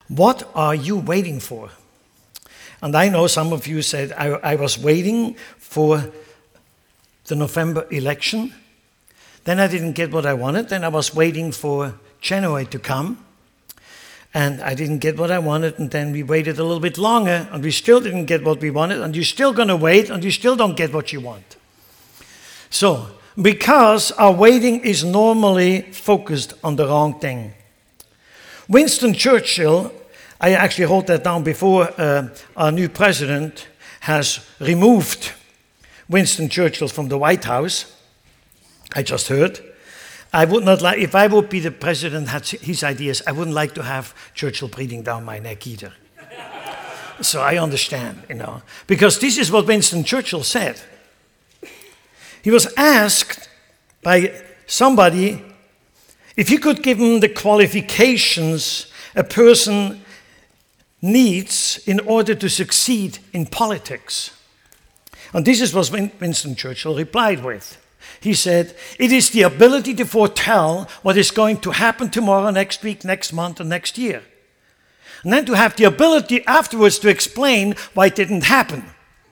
What are you waiting for? And I know some of you said, I was waiting for the November election. Then I didn't get what I wanted. Then I was waiting for January to come. And I didn't get what I wanted. And then we waited a little bit longer. And we still didn't get what we wanted. And you're still going to wait. And you still don't get what you want. So, because our waiting is normally focused on the wrong thing. Winston Churchill, I actually wrote that down before our new president has removed Winston Churchill from the White House. I just heard. I would not like, if I would be the president, had his ideas, I wouldn't like to have Churchill breathing down my neck either. So I understand, because this is what Winston Churchill said. He was asked by somebody if he could give him the qualifications a person needs in order to succeed in politics. And this is what Winston Churchill replied with. He said, it is the ability to foretell what is going to happen tomorrow, next week, next month, and next year. And then to have the ability afterwards to explain why it didn't happen.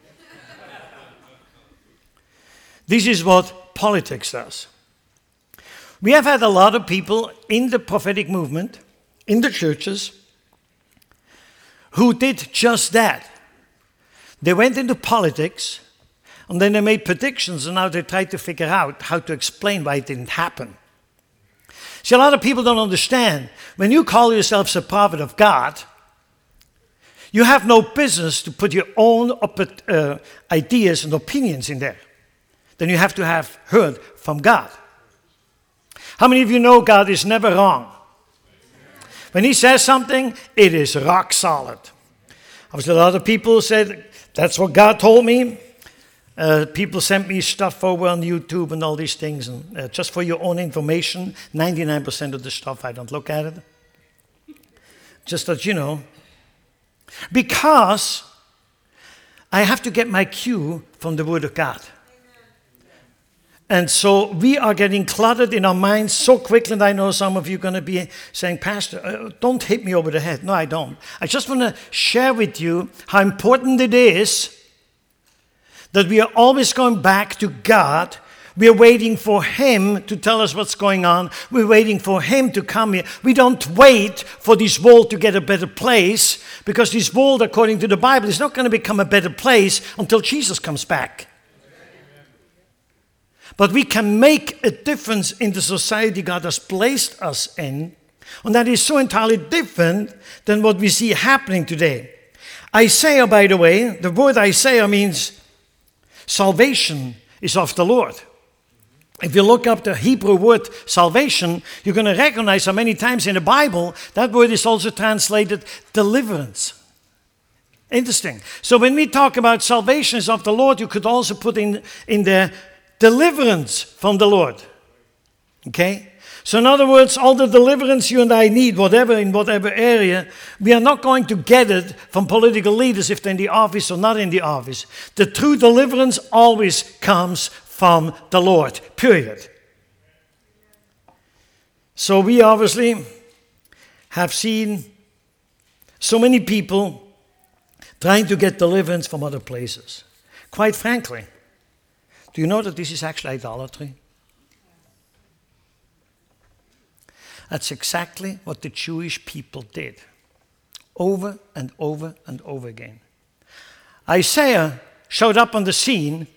This is what politics does. We have had a lot of people in the prophetic movement, in the churches, who did just that. They went into politics, and then they made predictions, and now they try to figure out how to explain why it didn't happen. See, a lot of people don't understand. When you call yourself a prophet of God, you have no business to put your own ideas and opinions in there. Then you have to have heard from God. How many of you know God is never wrong? When he says something, it is rock solid. A lot of people said, that's what God told me. People sent me stuff over on YouTube and all these things. And just for your own information, 99% of the stuff, I don't look at it. Just that you know. Because I have to get my cue from the Word of God. And so we are getting cluttered in our minds so quickly, and I know some of you are going to be saying, Pastor, don't hit me over the head. No, I don't. I just want to share with you how important it is that we are always going back to God. We are waiting for Him to tell us what's going on. We're waiting for Him to come here. We don't wait for this world to get a better place, because this world, according to the Bible, is not going to become a better place until Jesus comes back. But we can make a difference in the society God has placed us in. And that is so entirely different than what we see happening today. Isaiah, by the way, the word Isaiah means salvation is of the Lord. If you look up the Hebrew word salvation, you're going to recognize how many times in the Bible that word is also translated deliverance. Interesting. So when we talk about salvation is of the Lord, you could also put in there deliverance from the Lord. Okay? So in other words, all the deliverance you and I need, in whatever area, we are not going to get it from political leaders if they're in the office or not in the office. The true deliverance always comes from the Lord, period. So we obviously have seen so many people trying to get deliverance from other places. Quite frankly, do you know that this is actually idolatry? That's exactly what the Jewish people did, over and over and over again. Isaiah showed up on the scene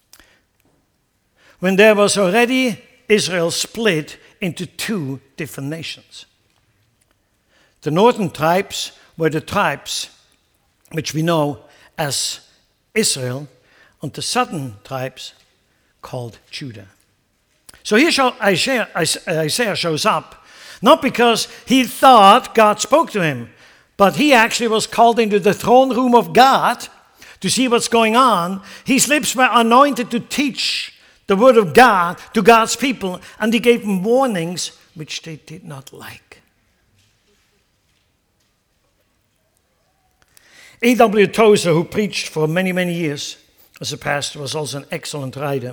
when there was already Israel split into two different nations. The northern tribes were the tribes which we know as Israel, and the southern tribes called Judah. So here Isaiah shows up, not because he thought God spoke to him, but he actually was called into the throne room of God to see what's going on. His lips were anointed to teach the word of God to God's people, and he gave them warnings which they did not like. A.W. Tozer, who preached for many, many years as a pastor, was also an excellent writer.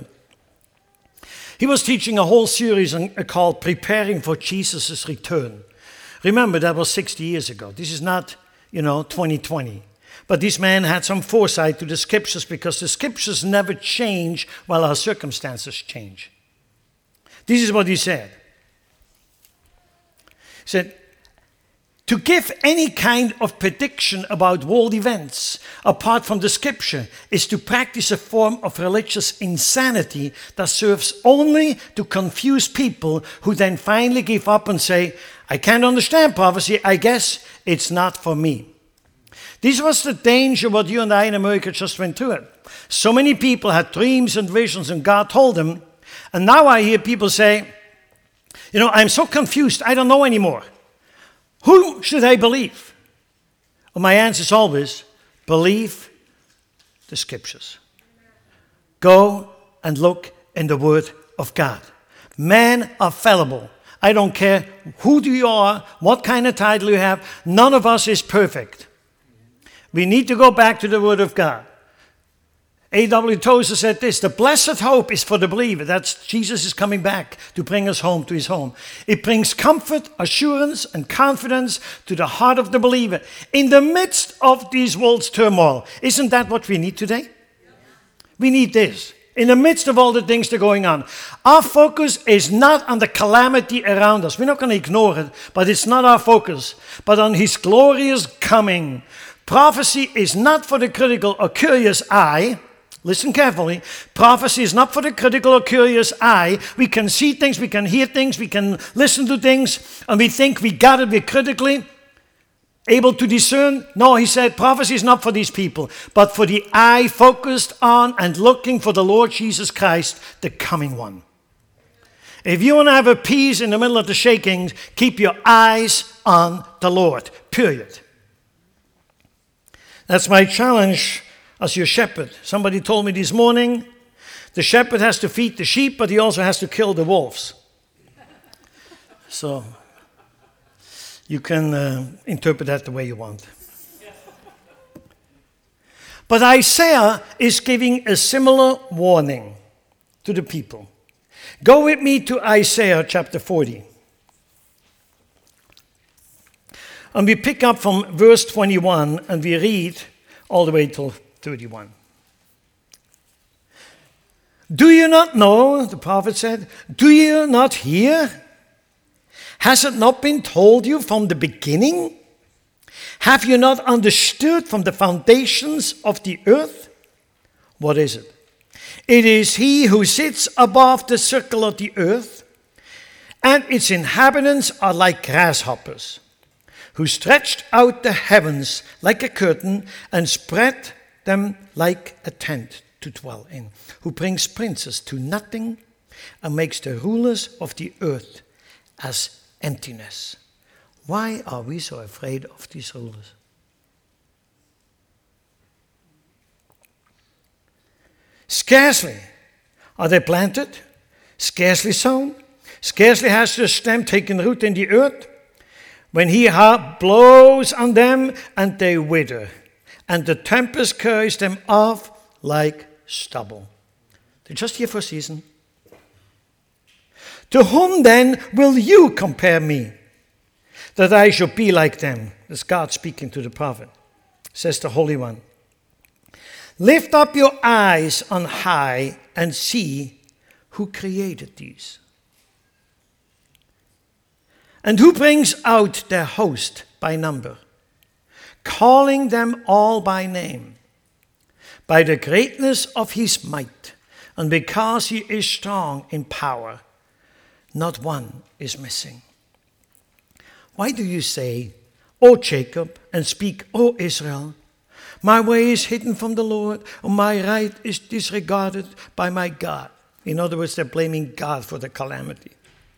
He was teaching a whole series called Preparing for Jesus' Return. Remember, that was 60 years ago. This is not, 2020. But this man had some foresight to the scriptures because the scriptures never change while our circumstances change. This is what he said. He said, to give any kind of prediction about world events apart from the scripture is to practice a form of religious insanity that serves only to confuse people who then finally give up and say, I can't understand prophecy, I guess it's not for me. This was the danger what you and I in America just went through it. So many people had dreams and visions and God told them, and now I hear people say, I'm so confused, I don't know anymore. Who should I believe? Well, my answer is always, believe the scriptures. Go and look in the Word of God. Men are fallible. I don't care who you are, what kind of title you have. None of us is perfect. We need to go back to the Word of God. A.W. Tozer said this, the blessed hope is for the believer. That's Jesus is coming back to bring us home to his home. It brings comfort, assurance, and confidence to the heart of the believer in the midst of this world's turmoil. Isn't that what we need today? We need this. In the midst of all the things that are going on. Our focus is not on the calamity around us. We're not going to ignore it, but it's not our focus, but on his glorious coming. Prophecy is not for the critical or curious eye. Listen carefully. Prophecy is not for the critical or curious eye. We can see things, we can hear things, we can listen to things, and we think we got it, we're critically able to discern. No, he said prophecy is not for these people, but for the eye focused on and looking for the Lord Jesus Christ, the coming one. If you want to have a peace in the middle of the shakings, keep your eyes on the Lord, period. That's my challenge as your shepherd. Somebody told me this morning, the shepherd has to feed the sheep, but he also has to kill the wolves. So you can interpret that the way you want. But Isaiah is giving a similar warning to the people. Go with me to Isaiah chapter 40. And we pick up from verse 21 and we read all the way till 31. Do you not know, the prophet said, do you not hear? Has it not been told you from the beginning? Have you not understood from the foundations of the earth? What is it? It is he who sits above the circle of the earth, and its inhabitants are like grasshoppers, who stretched out the heavens like a curtain and spread them like a tent to dwell in, who brings princes to nothing and makes the rulers of the earth as emptiness. Why are we so afraid of these rulers? Scarcely are they planted, scarcely sown, scarcely has the stem taken root in the earth, when he blows on them and they wither, and the tempest carries them off like stubble. They're just here for a season. To whom then will you compare me, that I should be like them? That's God speaking to the prophet, says the Holy One. Lift up your eyes on high and see who created these. And who brings out their host by number, calling them all by name, by the greatness of his might, and because he is strong in power, not one is missing. Why do you say, O Jacob, and speak, O Israel, my way is hidden from the Lord, and my right is disregarded by my God? In other words, they're blaming God for the calamity.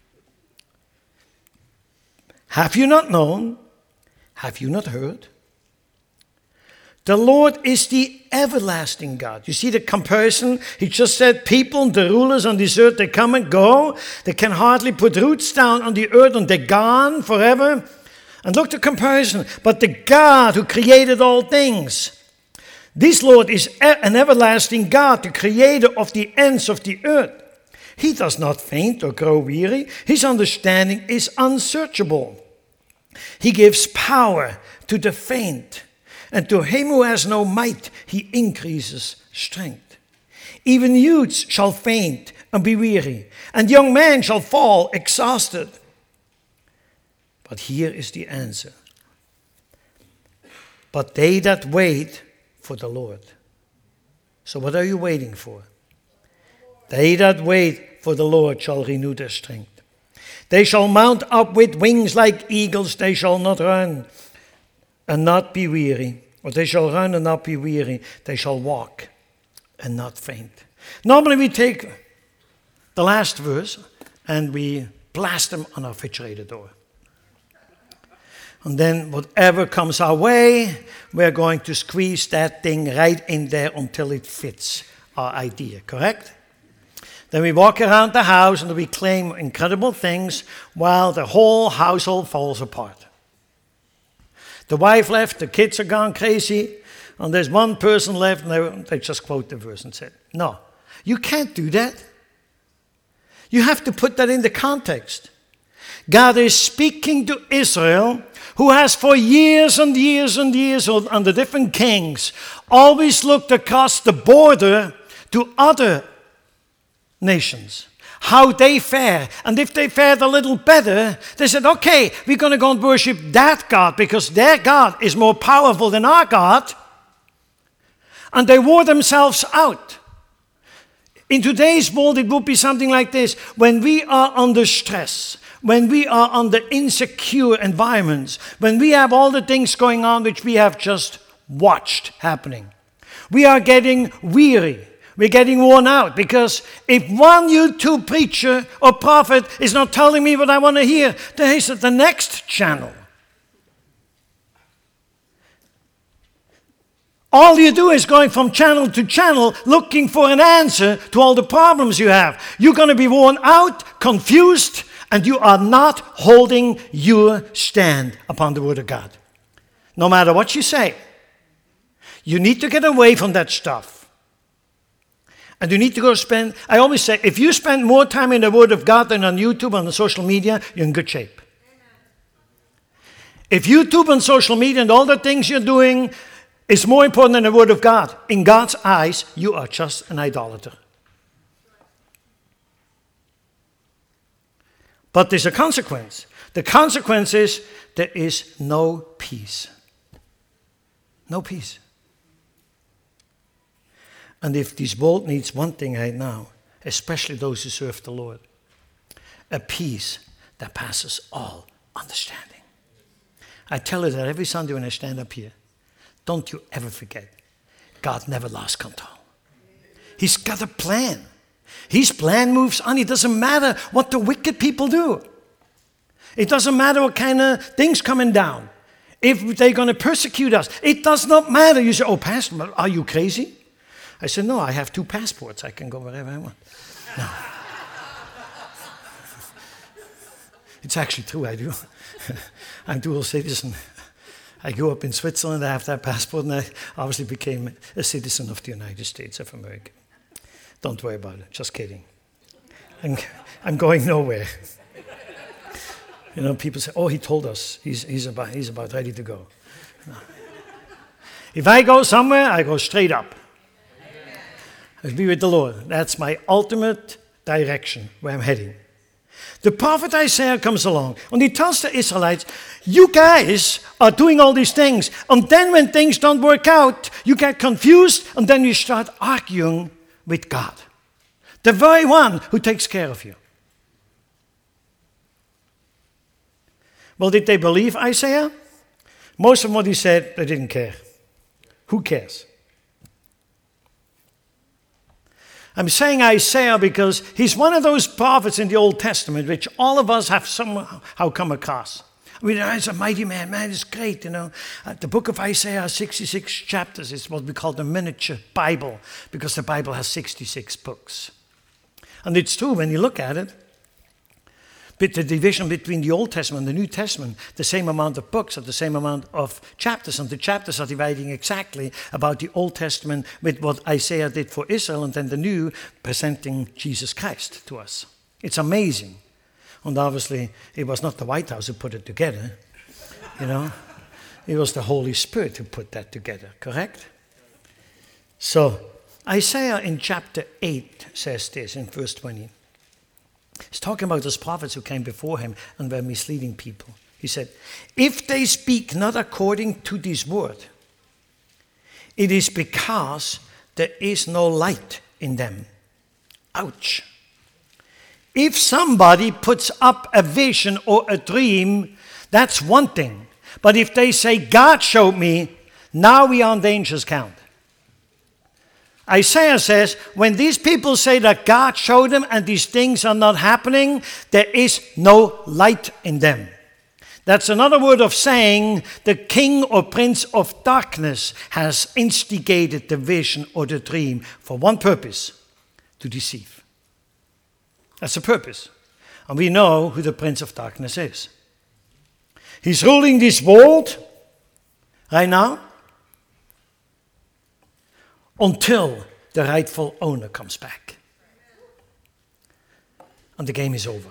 Have you not known? Have you not heard? The Lord is the everlasting God. You see the comparison? He just said people, the rulers on this earth, they come and go. They can hardly put roots down on the earth and they're gone forever. And look the comparison. But the God who created all things, this Lord is an everlasting God, the creator of the ends of the earth. He does not faint or grow weary. His understanding is unsearchable. He gives power to the faint, and to him who has no might, he increases strength. Even youths shall faint and be weary, and young men shall fall exhausted. But here is the answer. But they that wait for the Lord. So what are you waiting for? They that wait for the Lord shall renew their strength. They shall mount up with wings like eagles. They shall not run and not be weary. Or they shall run and not be weary. They shall walk and not faint. Normally we take the last verse and we blast them on our refrigerator door. And then whatever comes our way, we're going to squeeze that thing right in there until it fits our idea, correct? Then we walk around the house and we claim incredible things while the whole household falls apart. The wife left, the kids are gone crazy, and there's one person left, and they just quote the verse and say, no, you can't do that. You have to put that in the context. God is speaking to Israel, who has for years and years and years under different kings always looked across the border to other nations, how they fare. And if they fared a little better, they said, okay, we're going to go and worship that God because their God is more powerful than our God. And they wore themselves out. In today's world, it would be something like this. When we are under stress, when we are under insecure environments, when we have all the things going on which we have just watched happening, we are getting weary. We're getting worn out because if one YouTube preacher or prophet is not telling me what I want to hear, there is the next channel. All you do is going from channel to channel looking for an answer to all the problems you have. You're going to be worn out, confused, and you are not holding your stand upon the Word of God. No matter what you say, you need to get away from that stuff. And you need to go spend, I always say, if you spend more time in the Word of God than on YouTube and on social media, you're in good shape. If YouTube and social media and all the things you're doing is more important than the Word of God, in God's eyes, you are just an idolater. But there's a consequence. The consequence is there is no peace. No peace. And if this world needs one thing right now, especially those who serve the Lord, a peace that passes all understanding. I tell you that every Sunday when I stand up here, don't you ever forget, God never lost control. He's got a plan. His plan moves on. It doesn't matter what the wicked people do. It doesn't matter what kind of things coming down. If they're going to persecute us, it does not matter. You say, oh, Pastor, are you crazy? I said, no, I have 2 passports. I can go wherever I want. No. It's actually true, I do. I'm dual citizen. I grew up in Switzerland, I have that passport, and I obviously became a citizen of the United States of America. Don't worry about it, just kidding. I'm going nowhere. You know, people say, oh, he told us he's about ready to go. No. If I go somewhere, I go straight up. I'll be with the Lord. That's my ultimate direction where I'm heading. The prophet Isaiah comes along and he tells the Israelites, you guys are doing all these things. And then when things don't work out, you get confused and then you start arguing with God. The very one who takes care of you. Well, did they believe Isaiah? Most of what he said, they didn't care. Who cares? I'm saying Isaiah because he's one of those prophets in the Old Testament which all of us have somehow come across. I mean, he's a mighty man. Man, it's great, you know. The book of Isaiah has 66 chapters. It's what we call the miniature Bible because the Bible has 66 books. And it's true when you look at it. But the division between the Old Testament and the New Testament, the same amount of books or the same amount of chapters. And the chapters are dividing exactly about the Old Testament with what Isaiah did for Israel and then the New presenting Jesus Christ to us. It's amazing. And obviously, it was not the White House who put it together. You know? It was the Holy Spirit who put that together, correct? So, Isaiah in chapter 8 says this in verse 20. He's talking about those prophets who came before him and were misleading people. He said, if they speak not according to this word, it is because there is no light in them. Ouch. If somebody puts up a vision or a dream, that's one thing. But if they say, God showed me, now we are on dangerous count. Isaiah says, when these people say that God showed them and these things are not happening, there is no light in them. That's another word of saying the king or prince of darkness has instigated the vision or the dream for one purpose, to deceive. That's the purpose. And we know who the prince of darkness is. He's ruling this world right now until the rightful owner comes back. And the game is over.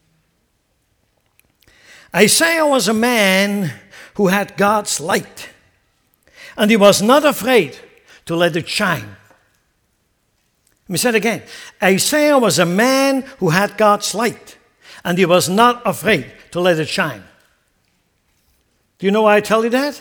Isaiah was a man who had God's light, and he was not afraid to let it shine. Let me say it again. Isaiah was a man who had God's light, and he was not afraid to let it shine. Do you know why I tell you that?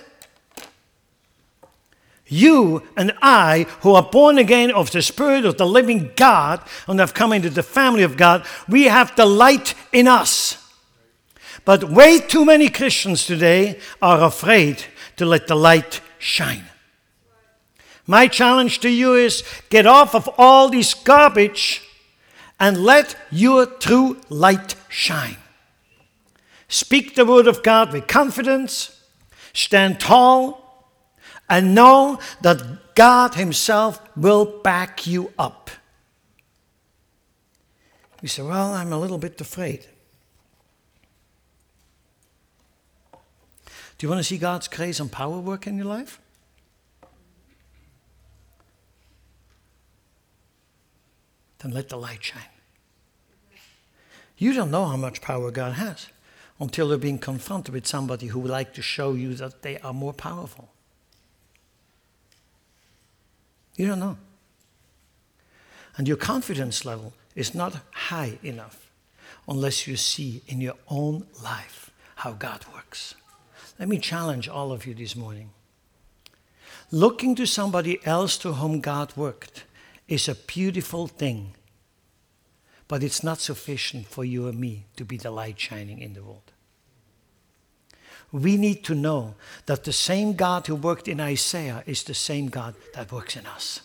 You and I, who are born again of the Spirit of the living God and have come into the family of God, we have the light in us. But way too many Christians today are afraid to let the light shine. My challenge to you is get off of all this garbage and let your true light shine. Speak the word of God with confidence, stand tall, and know that God himself will back you up. You say, well, I'm a little bit afraid. Do you want to see God's grace and power work in your life? Then let the light shine. You don't know how much power God has until you're being confronted with somebody who would like to show you that they are more powerful. You don't know. And your confidence level is not high enough unless you see in your own life how God works. Let me challenge all of you this morning. Looking to somebody else to whom God worked is a beautiful thing, but it's not sufficient for you and me to be the light shining in the world. We need to know that the same God who worked in Isaiah is the same God that works in us.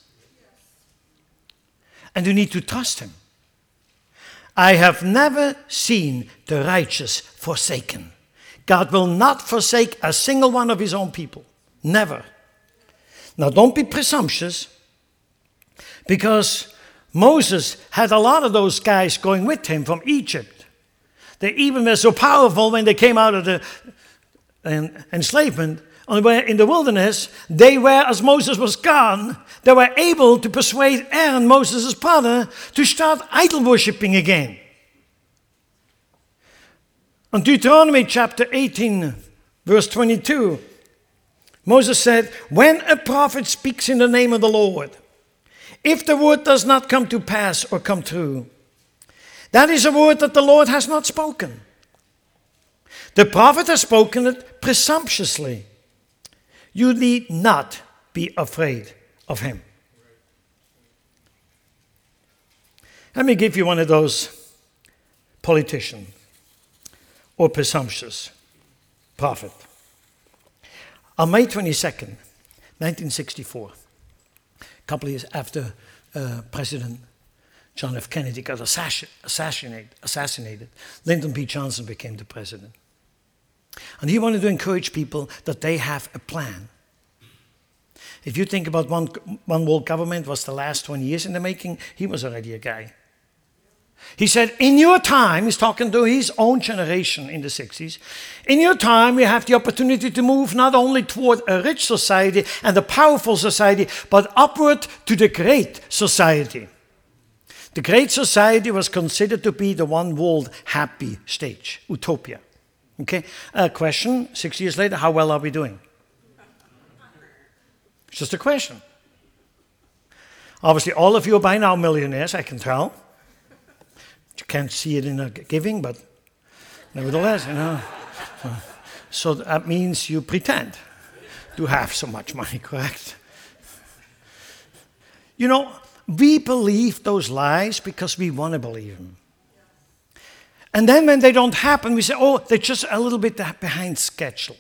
And you need to trust him. I have never seen the righteous forsaken. God will not forsake a single one of his own people. Never. Now don't be presumptuous, because Moses had a lot of those guys going with him from Egypt. They even were so powerful when they came out of the enslavement and were in the wilderness. They were, as Moses was gone, they were able to persuade Aaron, Moses' brother, to start idol worshipping again. On Deuteronomy chapter 18, verse 22, Moses said, when a prophet speaks in the name of the Lord, if the word does not come to pass or come true, that is a word that the Lord has not spoken. The prophet has spoken it presumptuously. You need not be afraid of him. Let me give you one of those politicians or presumptuous prophet. On May 22nd, 1964, a couple of years after President John F. Kennedy got assassinated, Lyndon B. Johnson became the president. And he wanted to encourage people that they have a plan. If you think about one world government was the last 20 years in the making, he was already a guy. He said, in your time, he's talking to his own generation in the 60s, in your time you have the opportunity to move not only toward a rich society and a powerful society, but upward to the great society. The great society was considered to be the one world happy stage, utopia. Okay, question, 6 years later, how well are we doing? It's just a question. Obviously, all of you are by now millionaires, I can tell. You can't see it in the giving, but nevertheless, So that means you pretend to have so much money, correct? We believe those lies because we want to believe them. And then when they don't happen, we say, oh, they're just a little bit behind schedule.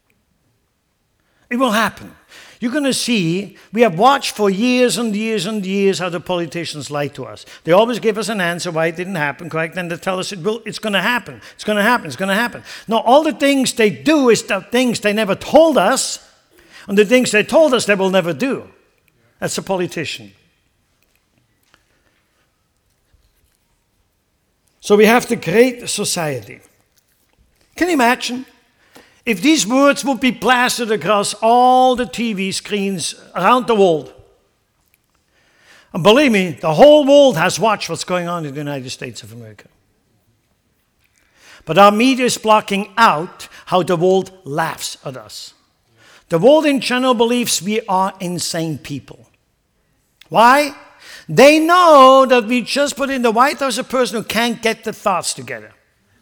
It will happen. You're going to see, we have watched for years and years and years how the politicians lie to us. They always give us an answer why it didn't happen, correct? And they tell us it's going to happen. It's going to happen. It's going to happen. Now, all the things they do is the things they never told us, and the things they told us they will never do. That's a politician. So we have the great society. Can you imagine? If these words would be blasted across all the TV screens around the world, and believe me, the whole world has watched what's going on in the United States of America. But our media is blocking out how the world laughs at us. The world in general believes we are insane people. Why? They know that we just put in the White House a person who can't get the thoughts together.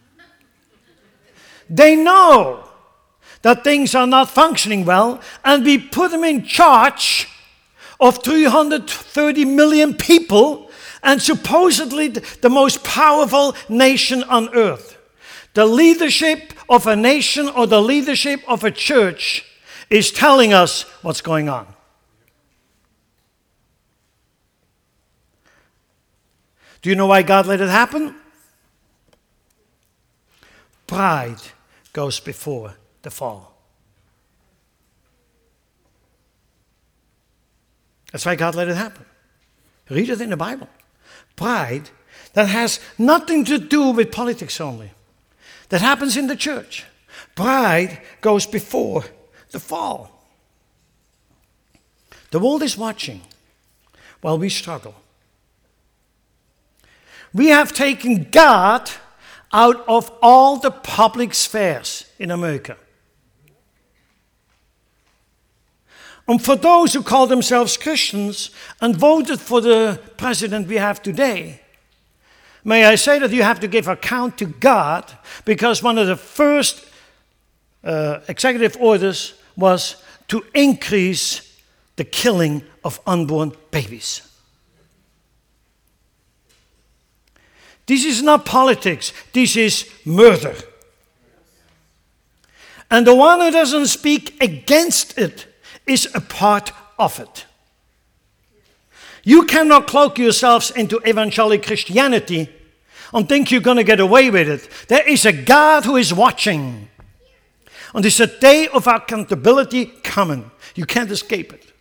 They know that things are not functioning well, and we put them in charge of 330 million people and supposedly the most powerful nation on earth. The leadership of a nation or the leadership of a church is telling us what's going on. Do you know why God let it happen? Pride goes before the fall. That's why God let it happen. Read it in the Bible. Pride that has nothing to do with politics only. That happens in the church. Pride goes before the fall. The world is watching while we struggle. We have taken God out of all the public spheres in America. And for those who call themselves Christians and voted for the president we have today, may I say that you have to give account to God, because one of the first executive orders was to increase the killing of unborn babies. This is not politics, this is murder. And the one who doesn't speak against it is a part of it. You cannot cloak yourselves into evangelical Christianity and think you're going to get away with it. There is a God who is watching. And there's a day of accountability coming. You can't escape it.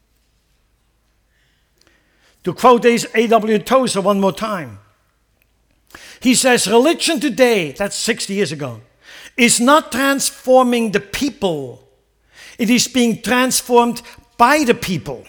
To quote A.W. Tozer one more time. He says, religion today, that's 60 years ago, is not transforming the people. It is being transformed by the people.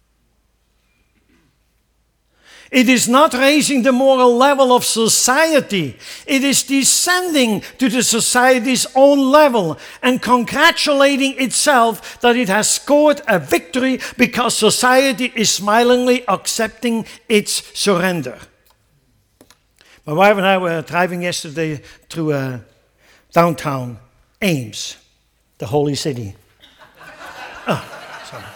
It is not raising the moral level of society. It is descending to the society's own level and congratulating itself that it has scored a victory because society is smilingly accepting its surrender. My wife and I were driving yesterday through downtown Ames, the holy city. Sorry.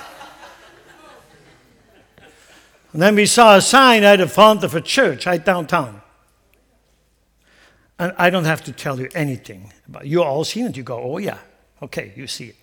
And then we saw a sign at the front of a church right downtown. And I don't have to tell you anything about it. You all seen it. You go, oh yeah, okay, you see it.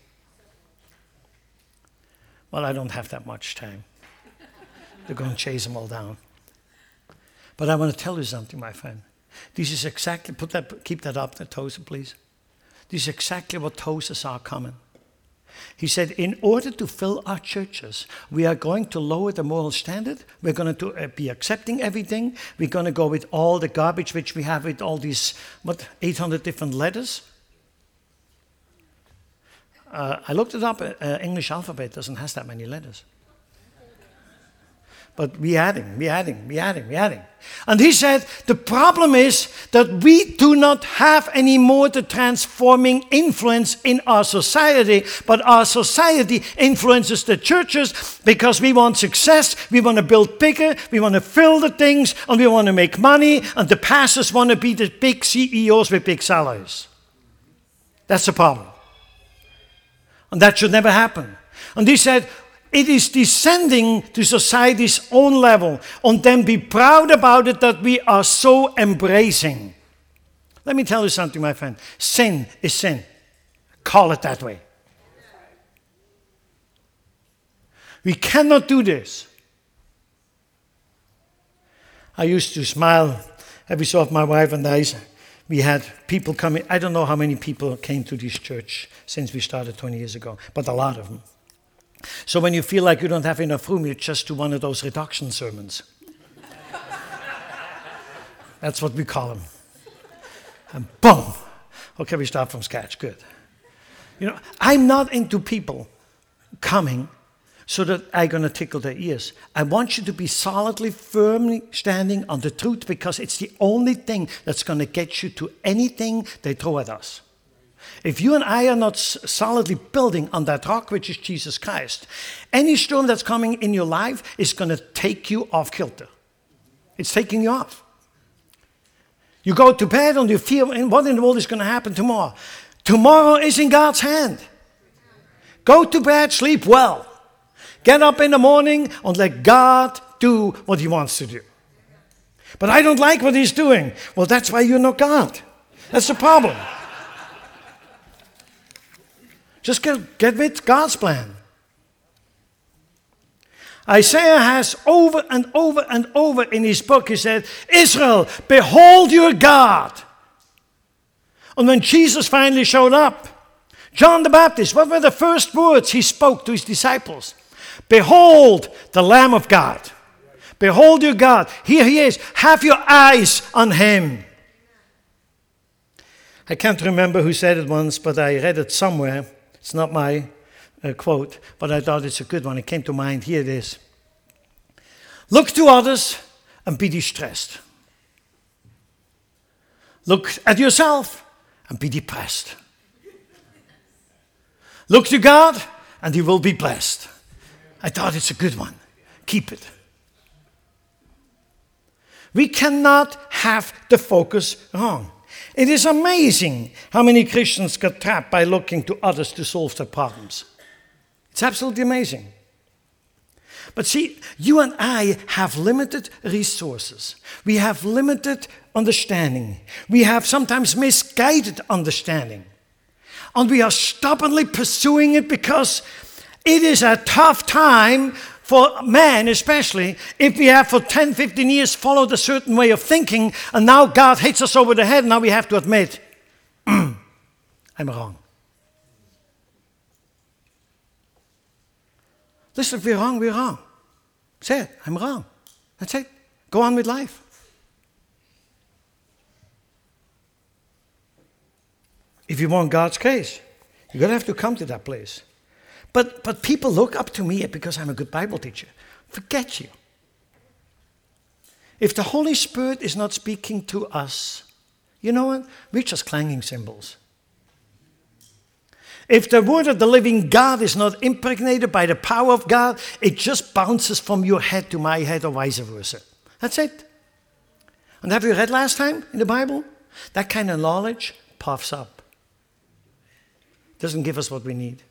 Well, I don't have that much time to go and chase them all down. But I want to tell you something, my friend. This is exactly, keep that up, Tozer, please. This is exactly what Tozer saw coming. He said, in order to fill our churches, we are going to lower the moral standard. We're going to be accepting everything. We're going to go with all the garbage which we have with all these, 800 different letters. I looked it up. English alphabet doesn't have that many letters. But we adding. And he said, the problem is that we do not have any more the transforming influence in our society, but our society influences the churches because we want success, we want to build bigger, we want to fill the things, and we want to make money, and the pastors want to be the big CEOs with big salaries. That's the problem. And that should never happen. And he said, it is descending to society's own level, and then be proud about it that we are so embracing. Let me tell you something, my friend. Sin is sin. Call it that way. We cannot do this. I used to smile every so often, my wife and I. We had people coming. I don't know how many people came to this church since we started 20 years ago, but a lot of them. So when you feel like you don't have enough room, you just do one of those reduction sermons. That's what we call them. And boom. Okay, we start from scratch. Good. You know, I'm not into people coming so that I'm going to tickle their ears. I want you to be solidly, firmly standing on the truth, because it's the only thing that's going to get you to anything they throw at us. If you and I are not solidly building on that rock, which is Jesus Christ, any storm that's coming in your life is going to take you off kilter. It's taking you off. You go to bed and you feel, what in the world is going to happen tomorrow? Tomorrow is in God's hand. Go to bed, sleep well. Get up in the morning and let God do what he wants to do. But I don't like what he's doing. Well, that's why you're not God. That's the problem. Just get with God's plan. Isaiah has over and over in his book, he said, Israel, behold your God. And when Jesus finally showed up, John the Baptist, what were the first words he spoke to his disciples? Behold the Lamb of God. Behold your God. Here he is. Have your eyes on him. I can't remember who said it once, but I read it somewhere. It's not my quote, but I thought it's a good one. It came to mind. Here it is. Look to others and be distressed. Look at yourself and be depressed. Look to God and you will be blessed. I thought it's a good one. Keep it. We cannot have the focus wrong. It is amazing how many Christians get trapped by looking to others to solve their problems. It's absolutely amazing. But see, you and I have limited resources. We have limited understanding. We have sometimes misguided understanding. And we are stubbornly pursuing it because it is a tough time for man, especially if we have for 10, 15 years followed a certain way of thinking, and now God hits us over the head, and now we have to admit, I'm wrong. Listen, if we're wrong, we're wrong. Say it, I'm wrong. That's it. Go on with life. If you want God's grace, you're going to have to come to that place. But people look up to me because I'm a good Bible teacher. Forget you. If the Holy Spirit is not speaking to us, you know what? We're just clanging cymbals. If the word of the living God is not impregnated by the power of God, it just bounces from your head to my head or vice versa. That's it. And have you read last time in the Bible? That kind of knowledge puffs up. Doesn't give us what we need.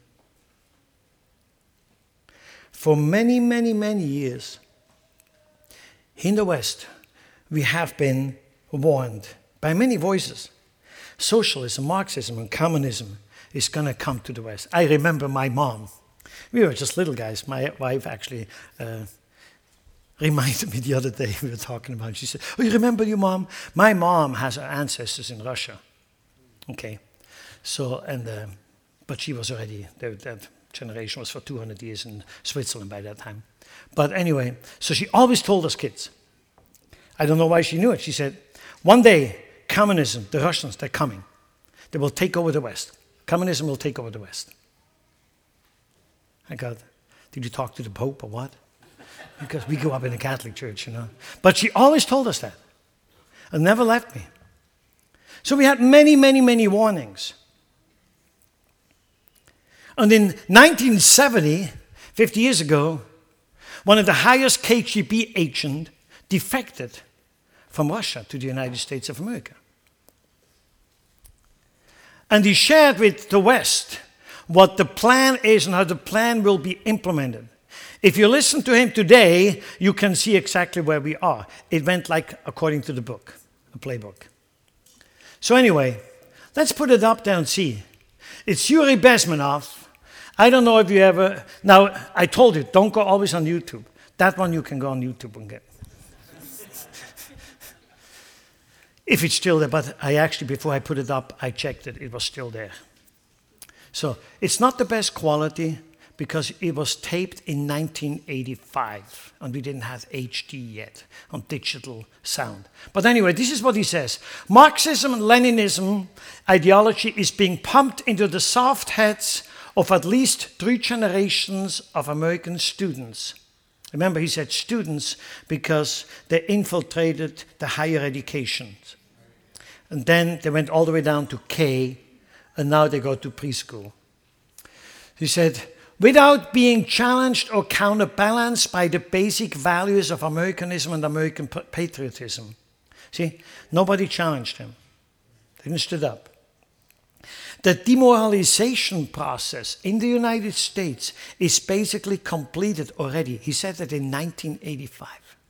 For many, many, many years, in the West, we have been warned by many voices. Socialism, Marxism, and communism is going to come to the West. I remember my mom. We were just little guys. My wife actually reminded me the other day we were talking about it. She said, oh, you remember your mom? My mom has her ancestors in Russia. Okay. So, but she was already, that generation was for 200 years in Switzerland by that time. But anyway, so she always told us kids. I don't know why she knew it. She said, one day, communism, the Russians, they're coming. They will take over the West. Communism will take over the West. I got, did you talk to the Pope or what? because we grew up in a Catholic church, But she always told us that and never left me. So we had many, many, many warnings. And in 1970, 50 years ago, one of the highest KGB agents defected from Russia to the United States of America. And he shared with the West what the plan is and how the plan will be implemented. If you listen to him today, you can see exactly where we are. It went like according to the book, the playbook. So anyway, let's put it up there and see. It's Yuri Bezmenov. I don't know if you ever... Now, I told you, don't go always on YouTube. That one you can go on YouTube and get. If it's still there, but I actually, before I put it up, I checked it. It was still there. So it's not the best quality because it was taped in 1985 and we didn't have HD yet on digital sound. But anyway, this is what he says. Marxism and Leninism ideology is being pumped into the soft heads of at least 3 generations of American students. Remember, he said students because they infiltrated the higher education. And then they went all the way down to K, and now they go to preschool. He said, without being challenged or counterbalanced by the basic values of Americanism and American patriotism. See, nobody challenged him. They didn't stood up. The demoralization process in the United States is basically completed already. He said that in 1985.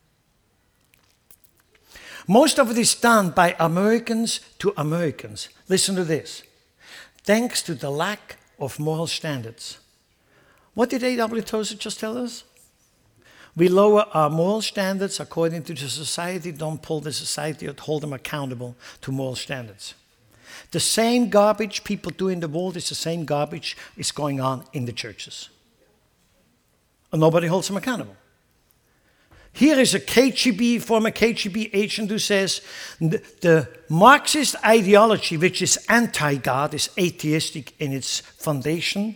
Most of it is done by Americans to Americans. Listen to this. Thanks to the lack of moral standards. What did A.W. Tozer just tell us? We lower our moral standards according to the society, don't pull the society or hold them accountable to moral standards. The same garbage people do in the world is the same garbage is going on in the churches. And nobody holds them accountable. Here is a former KGB agent who says the Marxist ideology, which is anti-God, is atheistic in its foundation,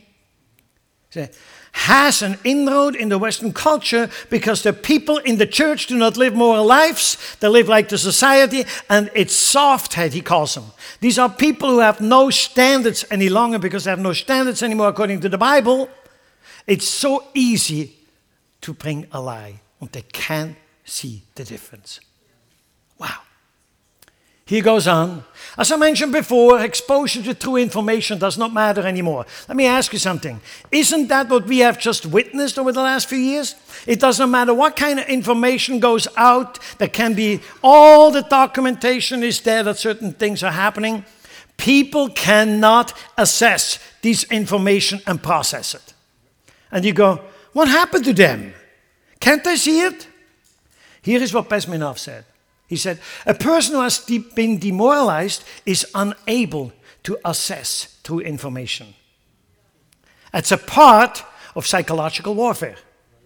has an inroad in the Western culture because the people in the church do not live moral lives. They live like the society, and it's soft head, he calls them. These are people who have no standards any longer because they have no standards anymore according to the Bible. It's so easy to bring a lie, and they can't see the difference. Wow. He goes on. As I mentioned before, exposure to true information does not matter anymore. Let me ask you something. Isn't that what we have just witnessed over the last few years? It doesn't matter what kind of information goes out. There can be all the documentation is there that certain things are happening. People cannot assess this information and process it. And you go, what happened to them? Can't they see it? Here is what Bezmenov said. He said, a person who has been demoralized is unable to assess true information. It's a part of psychological warfare.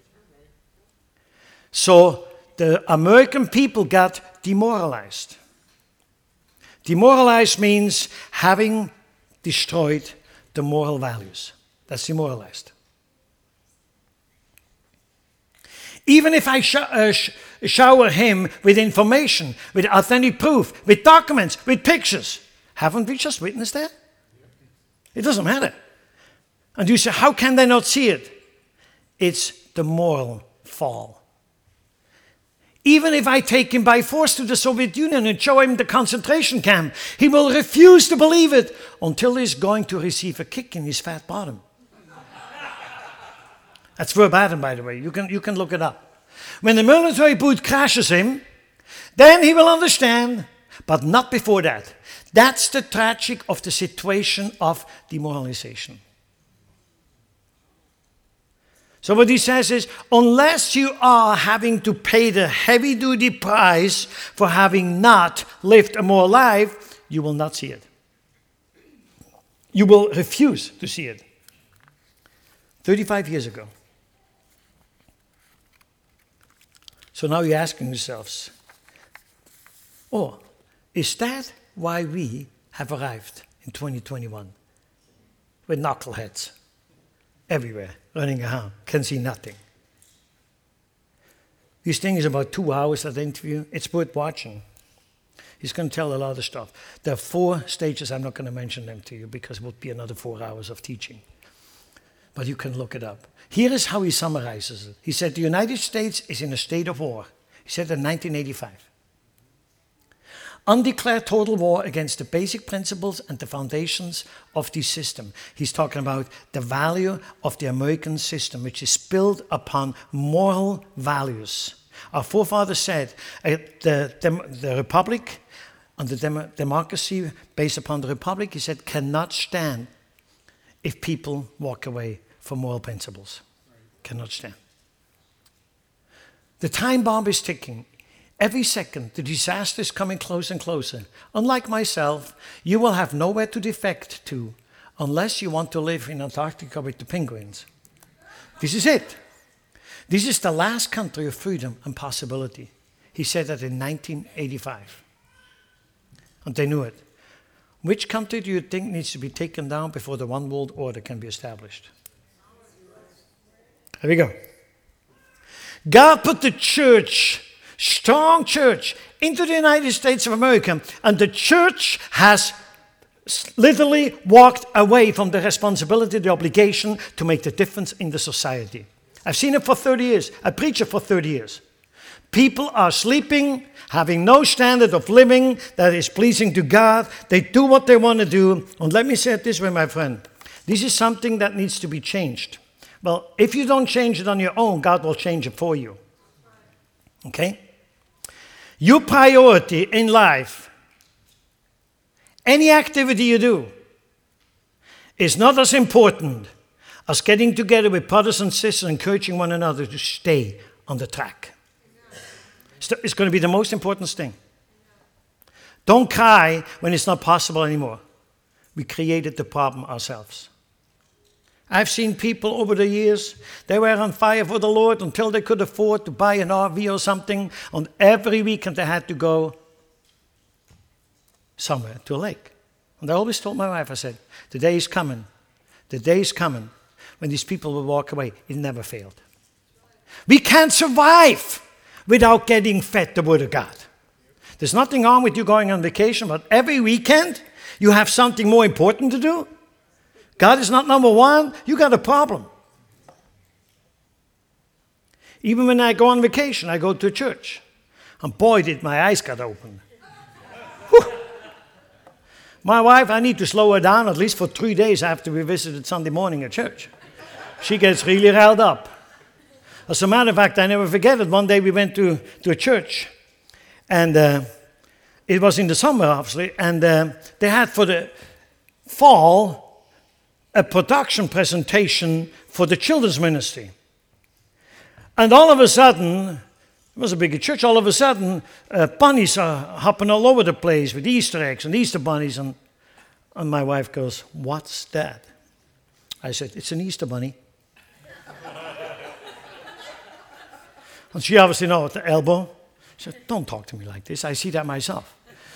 So the American people got demoralized. Demoralized means having destroyed the moral values. That's demoralized. Even if I shower him with information, with authentic proof, with documents, with pictures, haven't we just witnessed that? It doesn't matter. And you say, how can they not see it? It's the moral fall. Even if I take him by force to the Soviet Union and show him the concentration camp, he will refuse to believe it until he's going to receive a kick in his fat bottom. That's verbatim, by the way. You can look it up. When the military boot crashes him, then he will understand, but not before that. That's the tragic of the situation of demoralization. So what he says is, unless you are having to pay the heavy-duty price for having not lived a moral life, you will not see it. You will refuse to see it. 35 years ago. So now you're asking yourselves, oh, is that why we have arrived in 2021 with knuckleheads everywhere, running around, can see nothing? His thing is about 2 hours, that interview. It's worth watching. He's going to tell a lot of stuff. There are 4 stages. I'm not going to mention them to you because it would be another 4 hours of teaching. But you can look it up. Here is how he summarizes it. He said, the United States is in a state of war. He said in 1985. Undeclared total war against the basic principles and the foundations of the system. He's talking about the value of the American system, which is built upon moral values. Our forefathers said the republic and the democracy based upon the republic, he said, cannot stand if people walk away from moral principles. Cannot stand. The time bomb is ticking. Every second, the disaster is coming closer and closer. Unlike myself, you will have nowhere to defect to unless you want to live in Antarctica with the penguins. This is it. This is the last country of freedom and possibility. He said that in 1985. And they knew it. Which country do you think needs to be taken down before the one world order can be established? Here we go. God put the church, strong church, into the United States of America, and the church has literally walked away from the responsibility, the obligation to make the difference in the society. I've seen it for 30 years. I preach it for 30 years. People are sleeping, having no standard of living that is pleasing to God. They do what they want to do. And let me say it this way, my friend. This is something that needs to be changed. Well, if you don't change it on your own, God will change it for you. Okay? Your priority in life, any activity you do, is not as important as getting together with brothers and sisters, encouraging one another to stay on the track. It's going to be the most important thing. Don't cry when it's not possible anymore. We created the problem ourselves. I've seen people over the years, they were on fire for the Lord until they could afford to buy an RV or something, and every weekend they had to go somewhere to a lake. And I always told my wife, I said, the day is coming when these people will walk away. It never failed. We can't survive without getting fed the Word of God. There's nothing wrong with you going on vacation, but every weekend you have something more important to do. God is not number one, you got a problem. Even when I go on vacation, I go to church. And boy, did my eyes get open. My wife, I need to slow her down at least for 3 days after we visited Sunday morning at church. She gets really riled up. As a matter of fact, I never forget it. One day we went to a church, and it was in the summer, obviously, and they had for the fall a production presentation for the children's ministry. And all of a sudden, it was a bigger church, all of a sudden, bunnies are hopping all over the place with Easter eggs and Easter bunnies. And my wife goes, "What's that?" I said, "It's an Easter bunny." And she obviously knows at the elbow. She said, "Don't talk to me like this. I see that myself."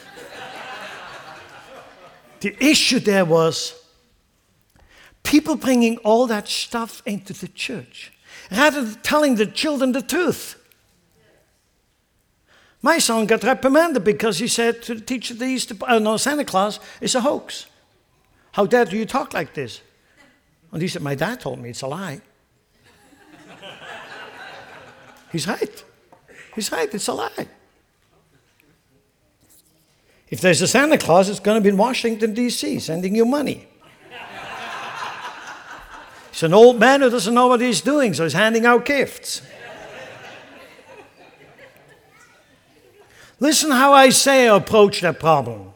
The issue there was people bringing all that stuff into the church rather than telling the children the truth. My son got reprimanded because he said to the teacher, Santa Claus is a hoax. How dare you talk like this? And he said, "My dad told me it's a lie." He's right. He's right, it's a lie. If there's a Santa Claus, it's going to be in Washington, D.C., sending you money. He's an old man who doesn't know what he's doing, so he's handing out gifts. Listen how Isaiah approached that problem.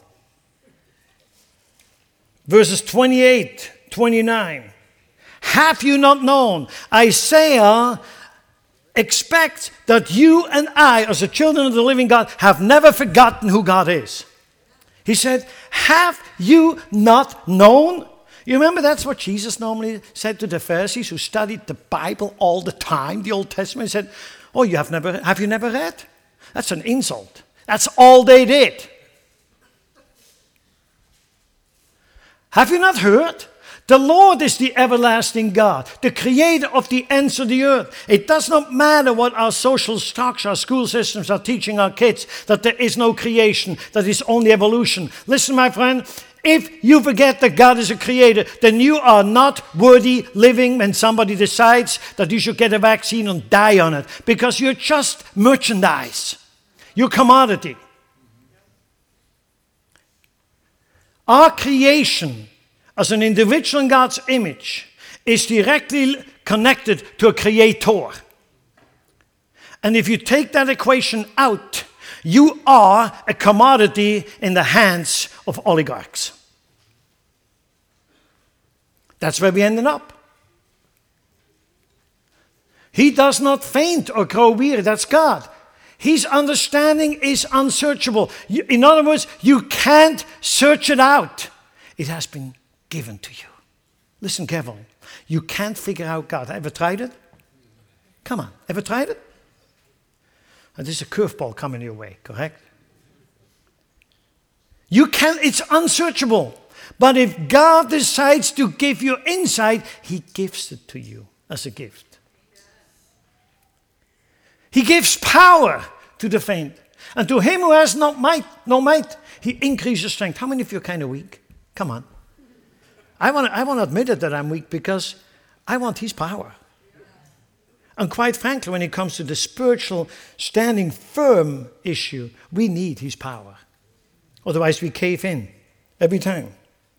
Verses 28, 29. Have you not known? Isaiah expects that you and I, as the children of the living God, have never forgotten who God is. He said, have you not known? You remember that's what Jesus normally said to the Pharisees who studied the Bible all the time, the Old Testament. He said, "Oh, have you never read?" That's an insult. That's all they did. Have you not heard? The Lord is the everlasting God, the creator of the ends of the earth. It does not matter what our social structure, our school systems are teaching our kids, that there is no creation, that is only evolution. Listen, my friend, if you forget that God is a creator, then you are not worthy living when somebody decides that you should get a vaccine and die on it, because you're just merchandise. You're commodity. Our creation as an individual in God's image is directly connected to a creator. And if you take that equation out, you are a commodity in the hands of oligarchs. That's where we ended up. He does not faint or grow weary. That's God. His understanding is unsearchable. In other words, you can't search it out. It has been given to you. Listen carefully. You can't figure out God. Ever tried it? Come on. Ever tried it? And there's a curveball coming your way, correct? You can't. It's unsearchable. But if God decides to give you insight, He gives it to you as a gift. He gives power to the faint. And to him who has no might, He increases strength. How many of you are kind of weak? Come on. I want to admit it that I'm weak, because I want His power. And quite frankly, when it comes to the spiritual standing firm issue, we need His power. Otherwise we cave in every time.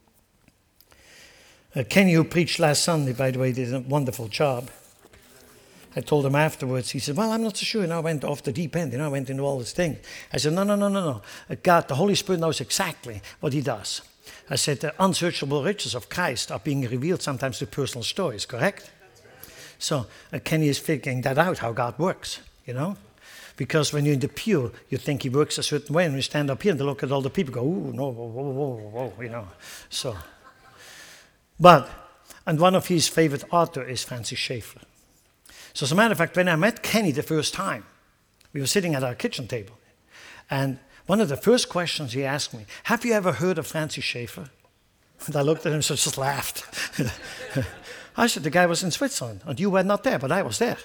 Kenny, who preached last Sunday, by the way, did a wonderful job. I told him afterwards, he said, well, I'm not so sure. I went off the deep end. I went into all these things. I said, no. God, the Holy Spirit knows exactly what He does. I said, the unsearchable riches of Christ are being revealed sometimes through personal stories, correct? So Kenny is figuring that out, how God works, Because when you're in the pew, you think He works a certain way. And when you stand up here and look at all the people, go, ooh, no, whoa. So, and one of his favorite authors is Francis Schaeffer. So as a matter of fact, when I met Kenny the first time, we were sitting at our kitchen table. And one of the first questions he asked me, have you ever heard of Francis Schaeffer? And I looked at him and just laughed. I said, the guy was in Switzerland, and you were not there, but I was there.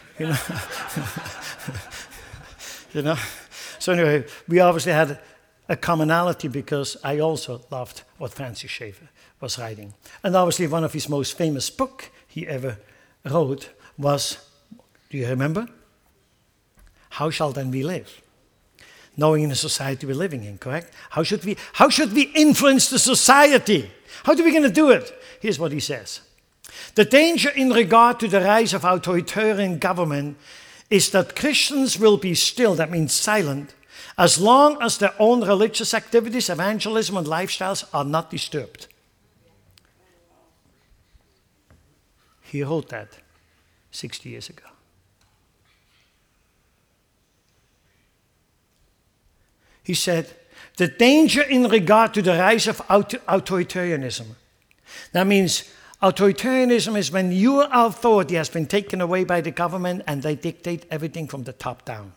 So anyway, we obviously had a commonality, because I also loved what Francis Schaeffer was writing. And obviously one of his most famous books he ever wrote was, do you remember? How Shall Then We Live? Knowing in the society we're living in, correct? How should we influence the society? How are we going to do it? Here's what he says. The danger in regard to the rise of authoritarian government is that Christians will be still, that means silent, as long as their own religious activities, evangelism, and lifestyles are not disturbed. He wrote that 60 years ago. He said, the danger in regard to the rise of authoritarianism. That means authoritarianism is when your authority has been taken away by the government and they dictate everything from the top down.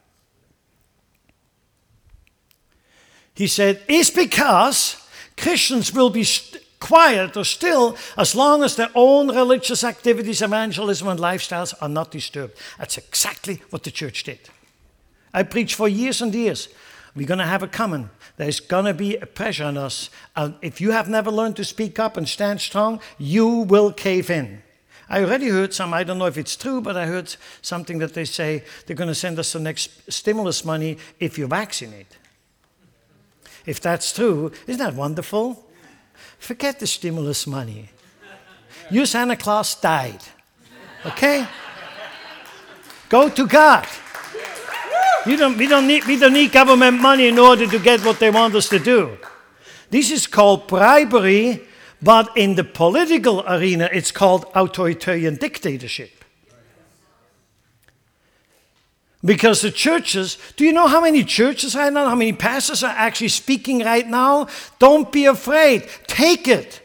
He said, it's because Christians will be quiet or still as long as their own religious activities, evangelism, and lifestyles are not disturbed. That's exactly what the church did. I preached for years and years. We're going to have a common. There's going to be a pressure on us. And if you have never learned to speak up and stand strong, you will cave in. I already heard some, I don't know if it's true, but I heard something that they say they're going to send us the next stimulus money if you vaccinate. If that's true, isn't that wonderful? Forget the stimulus money. Your Santa Claus died. Okay? Go to God. We don't need government money in order to get what they want us to do. This is called bribery, but in the political arena, it's called authoritarian dictatorship. Because the churches, do you know how many churches right now, how many pastors are actually speaking right now? Don't be afraid. Take it.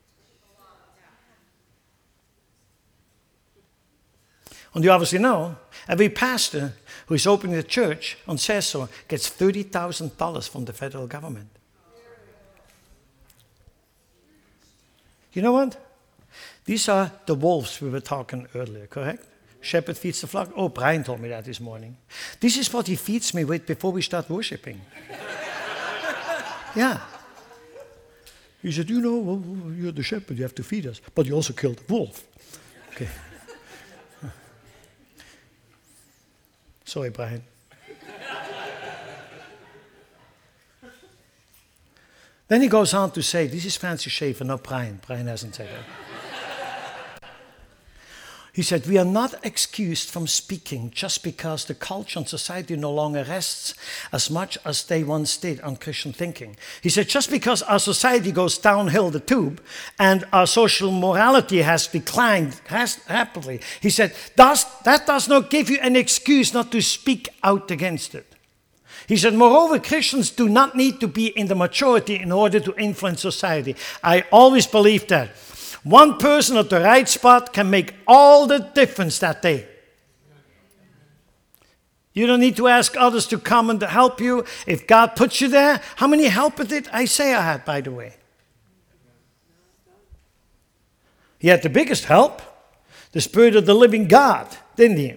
And you obviously know, every pastor who is opening a church and says so gets $30,000 from the federal government. You know what? These are the wolves we were talking earlier, correct? Shepherd feeds the flock. Oh, Brian told me that this morning. This is what he feeds me with before we start worshiping. Yeah. He said, well, you're the shepherd, you have to feed us. But you also killed the wolf. Okay. Sorry, Brian. Then he goes on to say, this is Francis Schaeffer, not Brian. Brian hasn't said that. He said, we are not excused from speaking just because the culture and society no longer rests as much as they once did on Christian thinking. He said, just because our society goes downhill the tube and our social morality has declined rapidly, he said, that does not give you an excuse not to speak out against it. He said, moreover, Christians do not need to be in the majority in order to influence society. I always believed that. One person at the right spot can make all the difference that day. You don't need to ask others to come and help you. If God puts you there, how many helpers did Isaiah had, by the way? He had the biggest help, the Spirit of the living God, didn't he?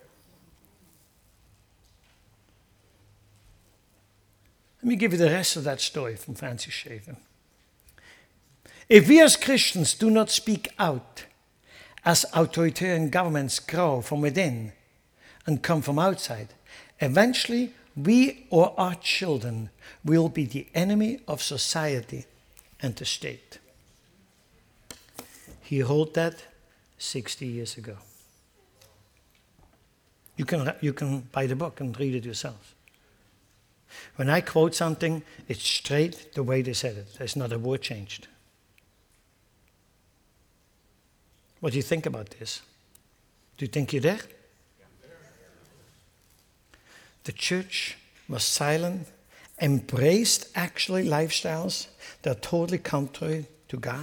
Let me give you the rest of that story from Francis Schaeffer. If we as Christians do not speak out, as authoritarian governments grow from within and come from outside, eventually we or our children will be the enemy of society and the state. He wrote that 60 years ago. You can buy the book and read it yourself. When I quote something, it's straight the way they said it. There's not a word changed. What do you think about this? Do you think you're there? The church was silent, embraced actually lifestyles that are totally contrary to God.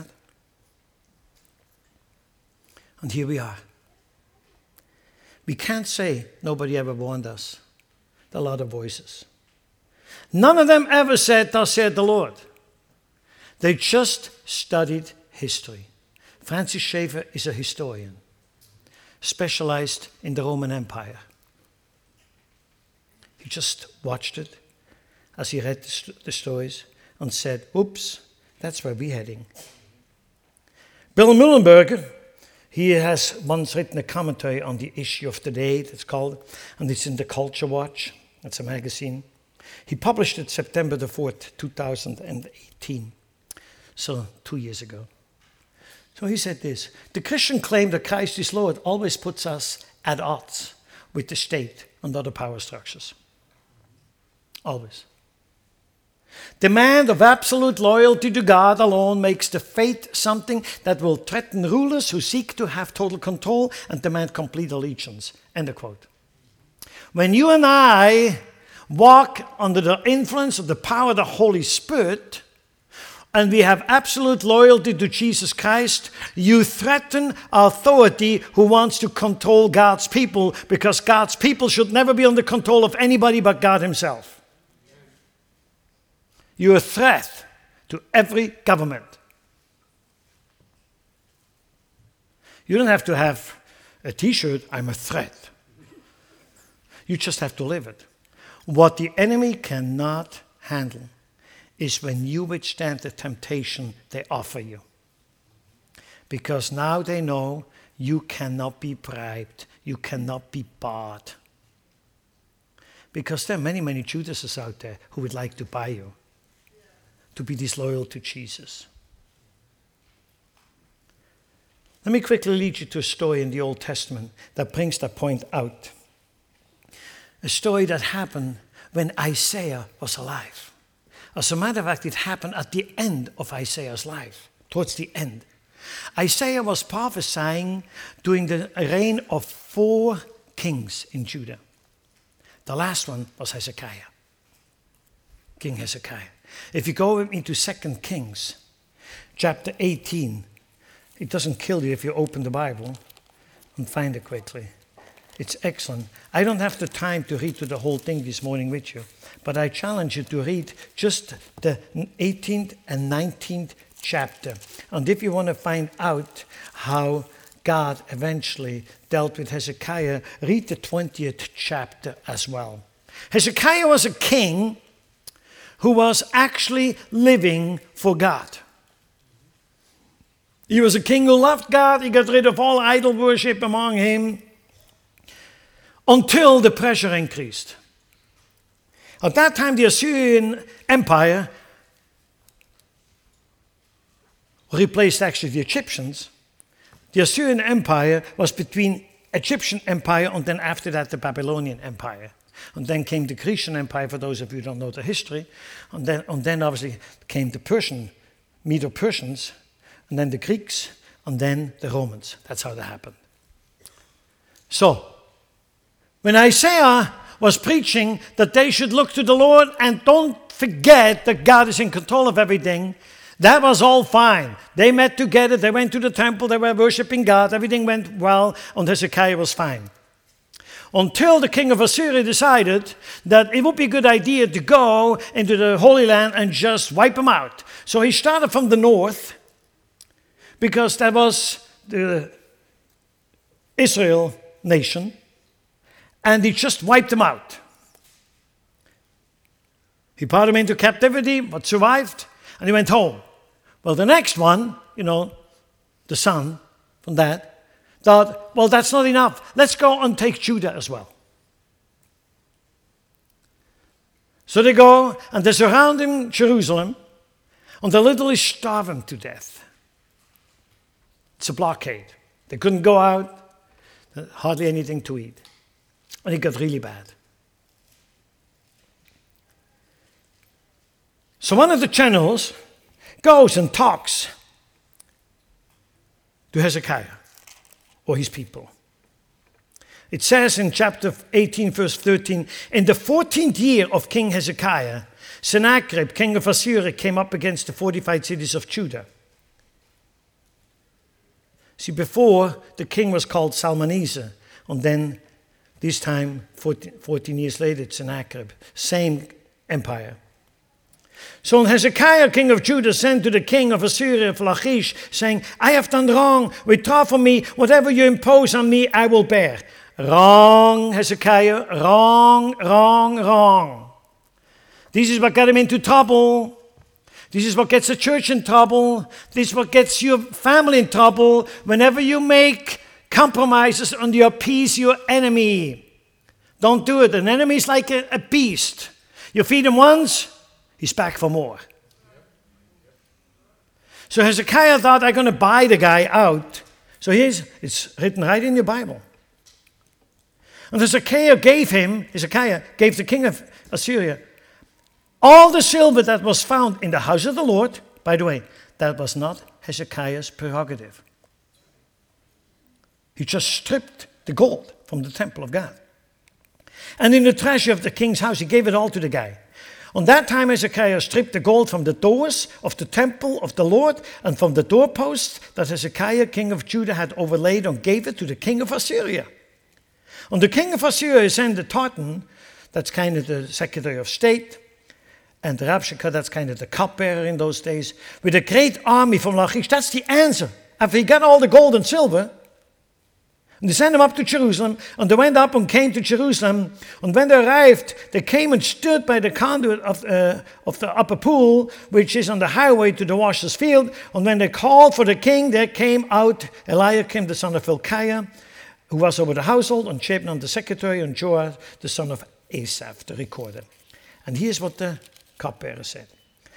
And here we are. We can't say nobody ever warned us. There are a lot of voices. None of them ever said, thus said the Lord. They just studied history. Francis Schaeffer is a historian, specialized in the Roman Empire. He just watched it as he read the stories and said, oops, that's where we're heading. Bill Muhlenberger, he has once written a commentary on the issue of the day, it's called, and it's in the Culture Watch. That's a magazine. He published it September the 4th, 2018, so 2 years ago. So he said this, the Christian claim that Christ is Lord always puts us at odds with the state and other power structures. Always. Demand of absolute loyalty to God alone makes the faith something that will threaten rulers who seek to have total control and demand complete allegiance. End of quote. When you and I walk under the influence of the power of the Holy Spirit, and we have absolute loyalty to Jesus Christ, you threaten authority who wants to control God's people, because God's people should never be under control of anybody but God himself. You're a threat to every government. You don't have to have a t-shirt, I'm a threat. You just have to live it. What the enemy cannot handle is when you withstand the temptation they offer you. Because now they know you cannot be bribed, you cannot be bought. Because there are many, many Judases out there who would like to buy you, to be disloyal to Jesus. Let me quickly lead you to a story in the Old Testament that brings that point out. A story that happened when Isaiah was alive. As a matter of fact, it happened at the end of Isaiah's life, towards the end. Isaiah was prophesying during the reign of 4 kings in Judah. The last one was Hezekiah, King Hezekiah. If you go into 2 Kings, chapter 18, it doesn't kill you if you open the Bible and find it quickly. It's excellent. I don't have the time to read through the whole thing this morning with you, but I challenge you to read just the 18th and 19th chapter. And if you want to find out how God eventually dealt with Hezekiah, read the 20th chapter as well. Hezekiah was a king who was actually living for God. He was a king who loved God. He got rid of all idol worship among him until the pressure increased. At that time, the Assyrian Empire replaced actually the Egyptians. The Assyrian Empire was between Egyptian Empire and then after that the Babylonian Empire. And then came the Grecian Empire, for those of you who don't know the history. And then obviously came the Persian, Medo-Persians, and then the Greeks, and then the Romans. That's how that happened. So, when Isaiah was preaching that they should look to the Lord and don't forget that God is in control of everything, that was all fine. They met together, they went to the temple, they were worshiping God, everything went well, and Hezekiah was fine. Until the king of Assyria decided that it would be a good idea to go into the Holy Land and just wipe them out. So he started from the north, because that was the Israel nation, and he just wiped them out. He brought them into captivity, but survived, and he went home. Well, the next one, the son from that, thought, well, that's not enough. Let's go and take Judah as well. So they go, and they're surrounding Jerusalem, and they literally starve them to death. It's a blockade. They couldn't go out, hardly anything to eat. And it got really bad. So one of the generals goes and talks to Hezekiah or his people. It says in chapter 18, verse 13, in the 14th year of King Hezekiah, Sennacherib, king of Assyria, came up against the fortified cities of Judah. See, before, the king was called Salmaneser, and then this time, 14 years later, it's Sennacherib, same empire. So Hezekiah, king of Judah, sent to the king of Assyria of Lachish, saying, I have done wrong. Withdraw from me. Whatever you impose on me, I will bear. Wrong, Hezekiah. Wrong, wrong, wrong. This is what got him into trouble. This is what gets the church in trouble. This is what gets your family in trouble. Whenever you make compromises on your peace, your enemy. Don't do it. An enemy is like a beast. You feed him once, he's back for more. So Hezekiah thought, I'm going to buy the guy out. So it's written right in your Bible. And Hezekiah gave the king of Assyria, all the silver that was found in the house of the Lord. By the way, that was not Hezekiah's prerogative. He just stripped the gold from the temple of God. And in the treasure of the king's house, he gave it all to the guy. On that time, Hezekiah stripped the gold from the doors of the temple of the Lord and from the doorposts that Hezekiah, king of Judah, had overlaid, and gave it to the king of Assyria. And the king of Assyria sent the Tartan, that's kind of the secretary of state, and the Rabshakeh, that's kind of the cupbearer in those days, with a great army from Lachish. That's the answer. After he got all the gold and silver, and they sent them up to Jerusalem, and they went up and came to Jerusalem. And when they arrived, they came and stood by the conduit of the upper pool, which is on the highway to the washer's field. And when they called for the king, there came out Eliakim, the son of Hilkiah, who was over the household, and Shebna, the secretary, and Joah, the son of Asaph, the recorder. And here's what the cupbearer said.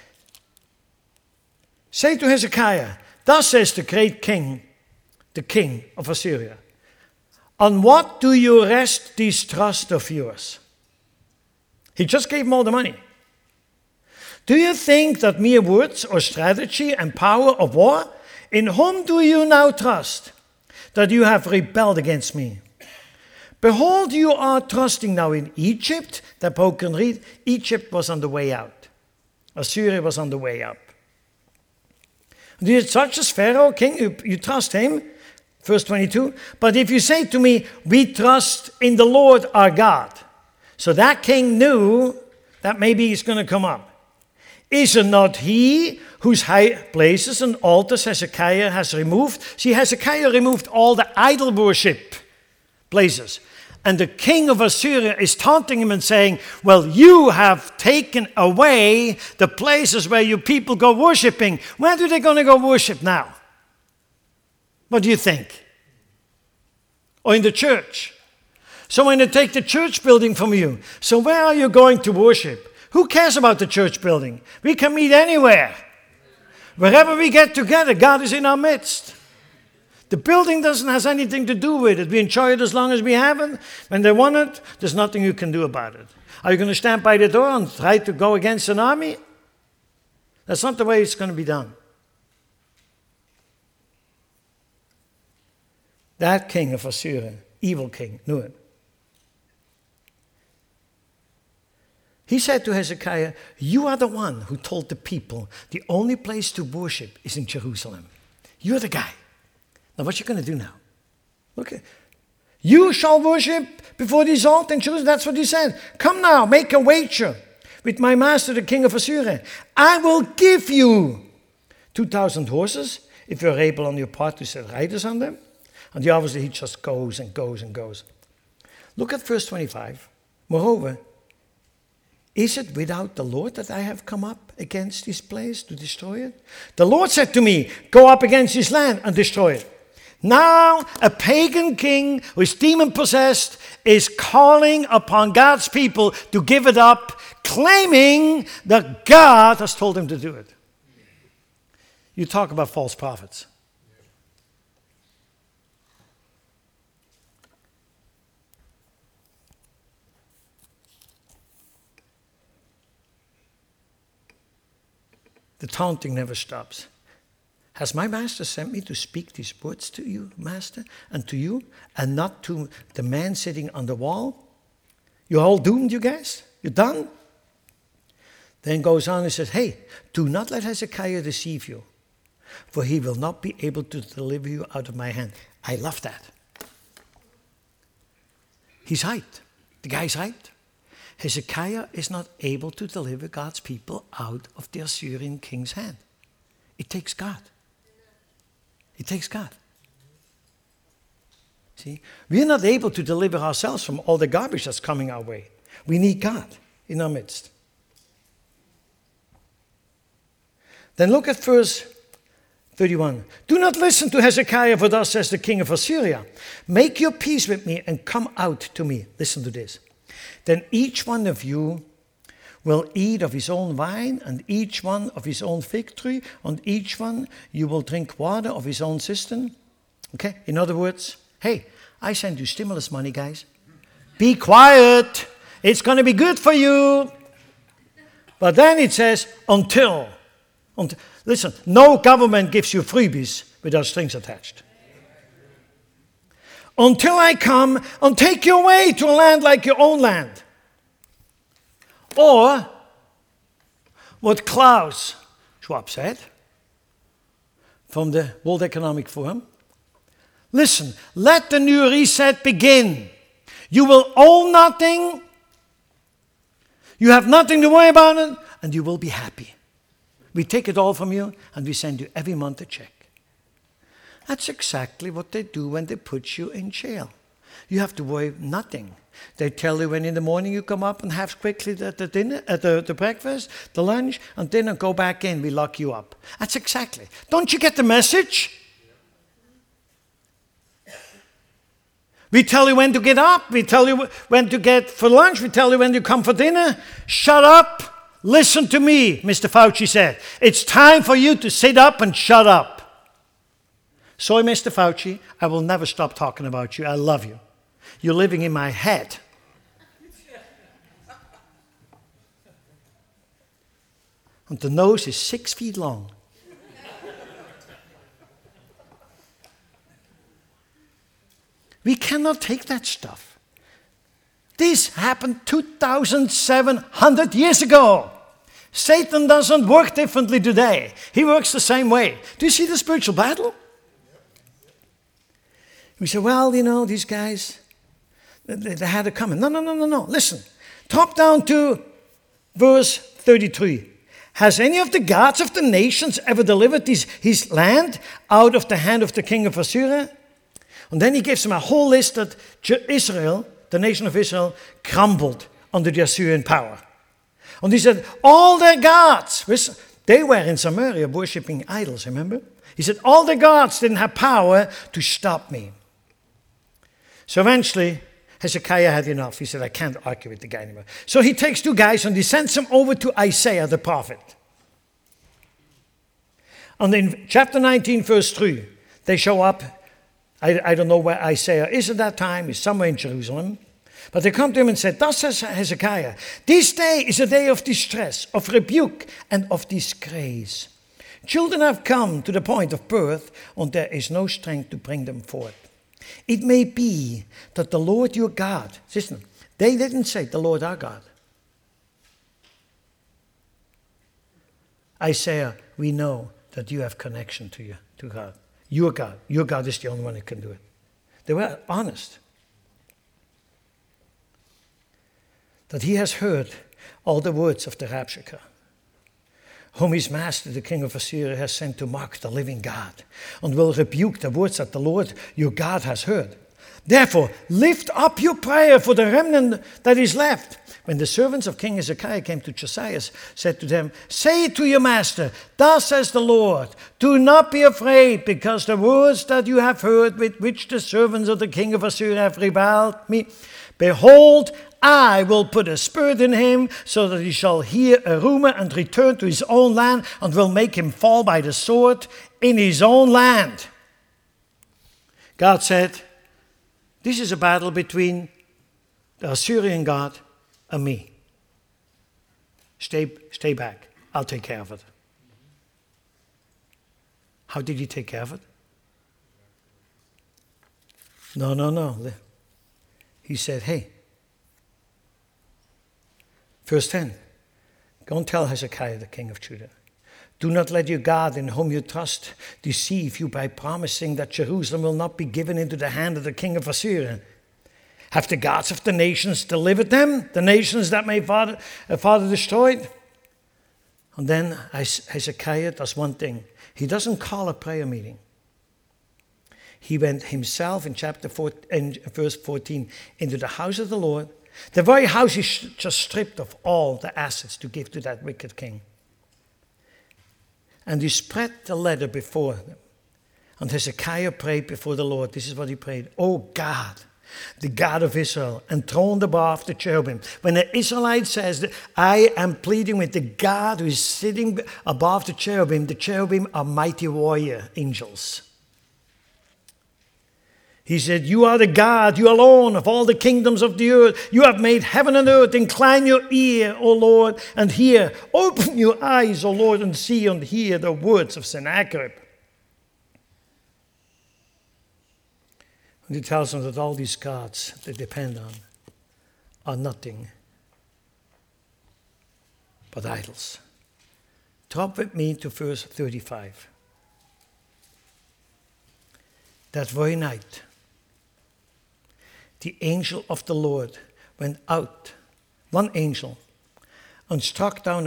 Say to Hezekiah, thus says the great king, the king of Assyria, on what do you rest this trust of yours? He just gave him all the money. Do you think that mere words or strategy and power of war? In whom do you now trust that you have rebelled against me? Behold, you are trusting now in Egypt. That Paul can read. Egypt was on the way out. Assyria was on the way up. Do you such as Pharaoh, king, you trust him? Verse 22, but if you say to me, we trust in the Lord our God. So that king knew that maybe he's going to come up. Is it not he whose high places and altars Hezekiah has removed? See, Hezekiah removed all the idol worship places. And the king of Assyria is taunting him and saying, well, you have taken away the places where your people go worshiping. Where are they going to go worship now? What do you think? Or in the church? So when they take the church building from you, so where are you going to worship? Who cares about the church building? We can meet anywhere. Wherever we get together, God is in our midst. The building doesn't have anything to do with it. We enjoy it as long as we have it. When they want it, there's nothing you can do about it. Are you going to stand by the door and try to go against an army? That's not the way it's going to be done. That king of Assyria, evil king, knew it. He said to Hezekiah, you are the one who told the people the only place to worship is in Jerusalem. You're the guy. Now what you going to do now? Look, you shall worship before this altar in Jerusalem. That's what he said. Come now, make a wager with my master, the king of Assyria. I will give you 2,000 horses if you're able on your part to set riders on them. And obviously he just goes and goes and goes. Look at verse 25. Moreover, is it without the Lord that I have come up against this place to destroy it? The Lord said to me, go up against this land and destroy it. Now a pagan king who is demon-possessed is calling upon God's people to give it up, claiming that God has told him to do it. You talk about false prophets. The taunting never stops. Has my master sent me to speak these words to you, master, and to you, and not to the man sitting on the wall? You're all doomed, you guys? You're done? Then goes on and says, hey, do not let Hezekiah deceive you, for he will not be able to deliver you out of my hand. I love that. He's right. The guy's right. Hezekiah is not able to deliver God's people out of the Assyrian king's hand. It takes God. It takes God. See, we're not able to deliver ourselves from all the garbage that's coming our way. We need God in our midst. Then look at verse 31. Do not listen to Hezekiah, for thus says the king of Assyria. Make your peace with me and come out to me. Listen to this. Then each one of you will eat of his own wine, and each one of his own fig tree, and each one you will drink water of his own cistern. Okay? In other words, hey, I send you stimulus money, guys. Be quiet. It's going to be good for you. But then it says, until. Listen, no government gives you freebies without strings attached. Until I come and take you away to a land like your own land. Or what Klaus Schwab said from the World Economic Forum. Listen, let the new reset begin. You will own nothing. You have nothing to worry about it, and you will be happy. We take it all from you, and we send you every month a check. That's exactly what they do when they put you in jail. You have to worry nothing. They tell you when in the morning you come up and have quickly the breakfast, the lunch, and dinner, go back in, we lock you up. That's exactly. Don't you get the message? We tell you when to get up, we tell you when to get for lunch, we tell you when to come for dinner. Shut up, listen to me, Mr. Fauci said. It's time for you to sit up and shut up. Sorry, Mr. Fauci, I will never stop talking about you. I love you. You're living in my head. And the nose is 6 feet long. We cannot take that stuff. This happened 2,700 years ago. Satan doesn't work differently today. He works the same way. Do you see the spiritual battle? We say, well, you know, these guys, they had it coming. No. Listen, top down to verse 33. Has any of the gods of the nations ever delivered his land out of the hand of the king of Assyria? And then he gives them a whole list that Israel, the nation of Israel, crumbled under the Assyrian power. And he said, all their gods, they were in Samaria worshipping idols, remember? He said, all the gods didn't have power to stop me. So eventually, Hezekiah had enough. He said, I can't argue with the guy anymore. So he takes two guys and he sends them over to Isaiah the prophet. And in chapter 19, verse 3, they show up. I don't know where Isaiah is at that time. He's somewhere in Jerusalem. But they come to him and said, thus says Hezekiah, this day is a day of distress, of rebuke, and of disgrace. Children have come to the point of birth, and there is no strength to bring them forth. It may be that the Lord your God, listen, they didn't say the Lord our God. Isaiah, we know that you have connection to God. Your God is the only one who can do it. They were honest. That he has heard all the words of the Rabshakeh, whom his master, the king of Assyria, has sent to mock the living God, and will rebuke the words that the Lord your God has heard. Therefore, lift up your prayer for the remnant that is left. When the servants of King Hezekiah came to Josiah, said to them, say to your master, thus says the Lord, do not be afraid, because the words that you have heard with which the servants of the king of Assyria have reviled me, behold, I will put a spirit in him, so that he shall hear a rumor and return to his own land, and will make him fall by the sword in his own land. God said, this is a battle between the Assyrian God and me. Stay back. I'll take care of it. How did he take care of it? No. He said, hey, verse 10, go and tell Hezekiah, the king of Judah, do not let your God in whom you trust deceive you by promising that Jerusalem will not be given into the hand of the king of Assyria. Have the gods of the nations delivered them, the nations that my father destroyed? And then Hezekiah does one thing. He doesn't call a prayer meeting. He went himself in verse 14 into the house of the Lord. The very house is just stripped of all the assets to give to that wicked king. And he spread the letter before them. And Hezekiah prayed before the Lord. This is what he prayed. Oh God, the God of Israel, enthroned above the cherubim. When the Israelite says that I am pleading with the God who is sitting above the cherubim are mighty warrior angels. He said, you are the God, you alone of all the kingdoms of the earth. You have made heaven and earth. Incline your ear, O Lord, and hear. Open your eyes, O Lord, and see and hear the words of Sennacherib. And he tells them that all these gods they depend on are nothing but idols. Drop with me to verse 35. That very night, the angel of the Lord went out, one angel, and struck down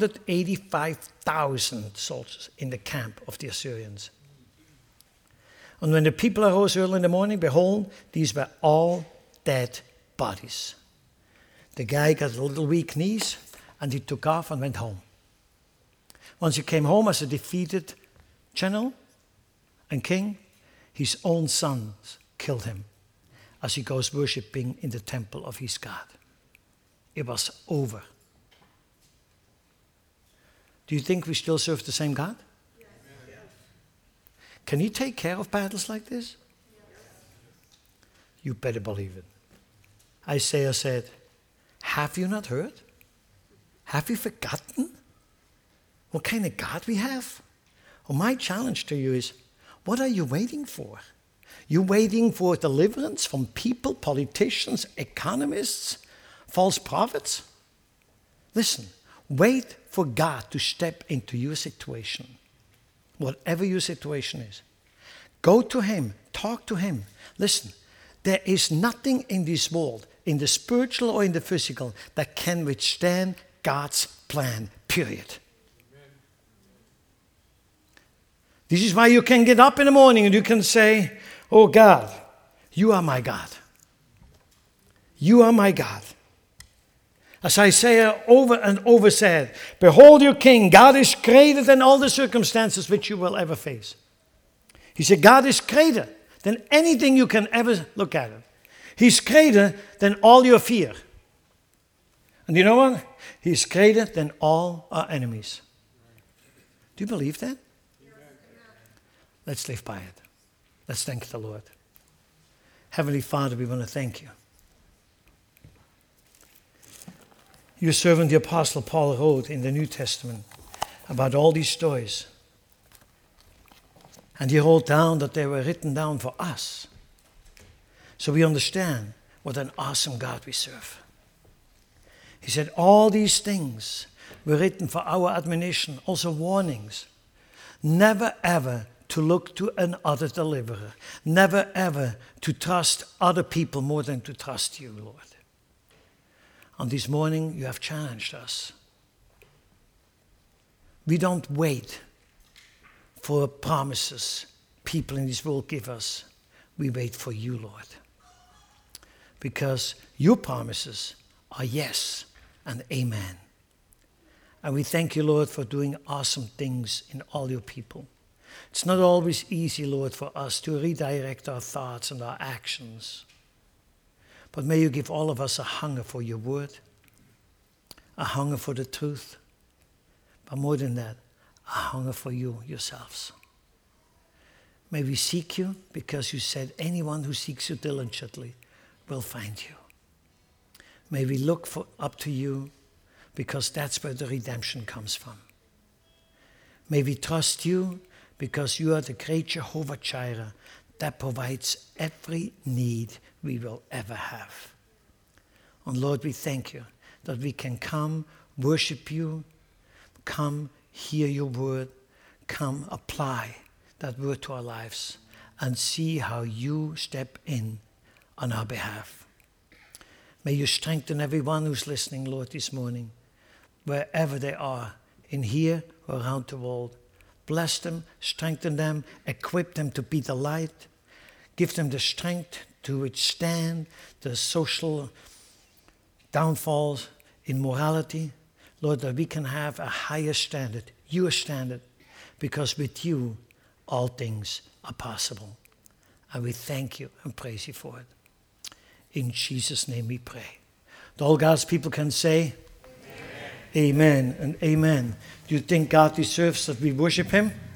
185,000 soldiers in the camp of the Assyrians. And when the people arose early in the morning, behold, these were all dead bodies. The guy got a little weak knees, and he took off and went home. Once he came home as a defeated general and king, his own sons killed him as he goes worshipping in the temple of his God. It was over. Do you think we still serve the same God? Yes. Can he take care of battles like this? Yes. You better believe it. Isaiah said, have you not heard? Have you forgotten what kind of God we have? Well, my challenge to you is, what are you waiting for? You waiting for deliverance from people, politicians, economists, false prophets? Listen, wait for God to step into your situation, whatever your situation is. Go to him, talk to him. Listen, there is nothing in this world, in the spiritual or in the physical, that can withstand God's plan, period. This is why you can get up in the morning and you can say, oh God, you are my God. You are my God. As Isaiah over and over said, behold your king, God is greater than all the circumstances which you will ever face. He said, God is greater than anything you can ever look at. He's greater than all your fear. And you know what? He's greater than all our enemies. Do you believe that? Let's live by it. Let's thank the Lord. Heavenly Father, we want to thank you. Your servant, the Apostle Paul, wrote in the New Testament about all these stories. And he wrote down that they were written down for us. So we understand what an awesome God we serve. He said all these things were written for our admonition, also warnings. Never ever to look to another deliverer. Never ever to trust other people more than to trust you, Lord. On this morning, you have challenged us. We don't wait for promises people in this world give us. We wait for you, Lord. Because your promises are yes and amen. And we thank you, Lord, for doing awesome things in all your people. It's not always easy, Lord, for us to redirect our thoughts and our actions. But may you give all of us a hunger for your word, a hunger for the truth, but more than that, a hunger for you yourselves. May we seek you, because you said anyone who seeks you diligently will find you. May we look up to you, because that's where the redemption comes from. May we trust you, because you are the great Jehovah Jireh that provides every need we will ever have. And Lord, we thank you that we can come worship you, come hear your word, come apply that word to our lives and see how you step in on our behalf. May you strengthen everyone who's listening, Lord, this morning, wherever they are, in here or around the world. Bless them, strengthen them, equip them to be the light. Give them the strength to withstand the social downfalls in morality. Lord, that we can have a higher standard, your standard, because with you all things are possible. And we thank you and praise you for it. In Jesus' name we pray. All God's people can say, Amen and amen. Do you think God deserves that we worship him?